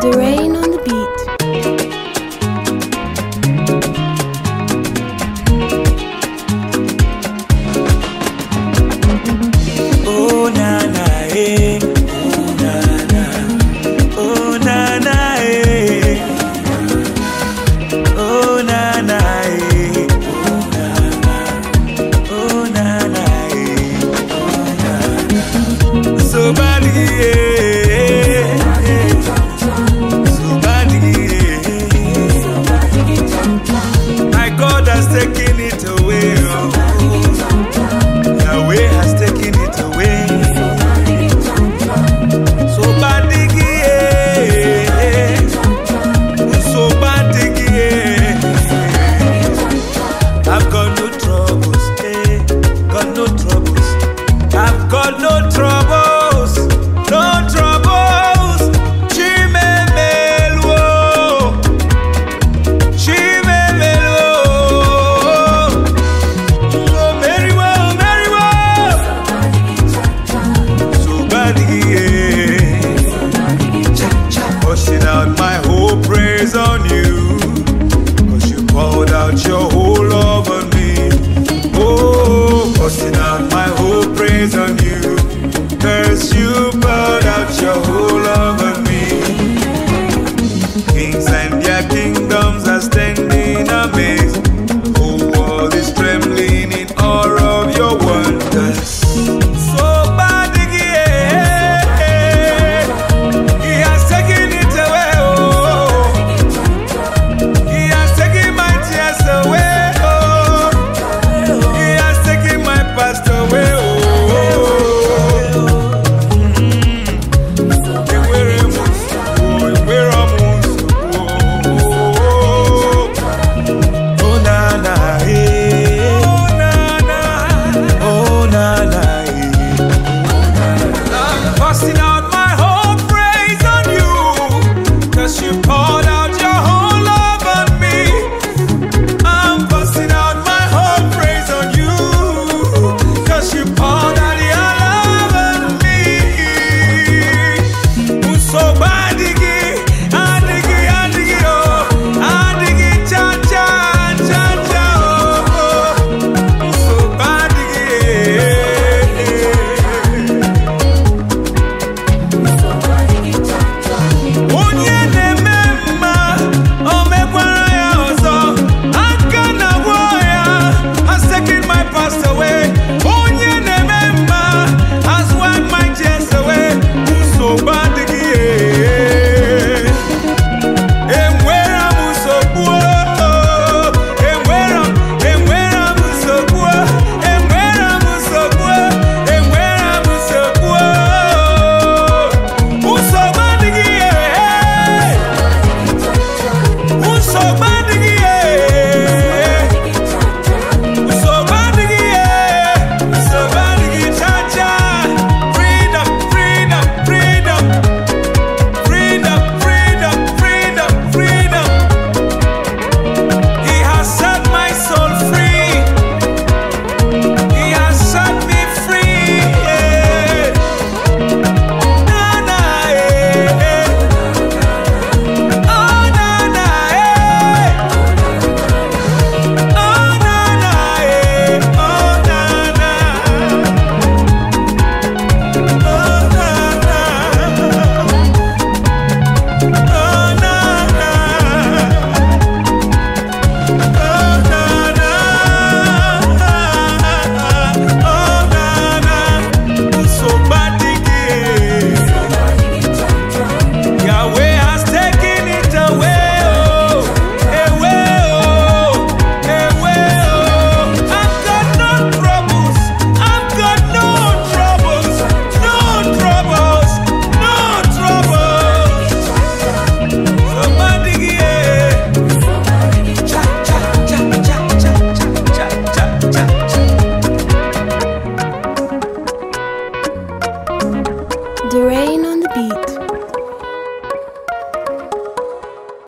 The rain on the beat. Oh na na eh, oh na na, oh na na eh, oh na na eh, oh na na eh, oh na na. Somebody somebody my God has taken it away. Yahweh has taken it away. So bad so bad I've got no troubles, got no troubles. I've got no troubles, no troubles. Chimemelo, Chimemelo. Oh, Mary, Mary, so bad pushing out my whole praise on you, 'cause you poured out your whole love on me. Oh, pushing out my whole praise on you, 'cause you poured out your whole love on me. Kings and their kingdoms are standing amazed. The whole world is trembling in awe of your wonders. So bad He has taken it away. Oh, He has taken my tears away. Oh, He has taken my past away. Oh, oh na na eh, oh na na, oh na na eh. I'm busting out.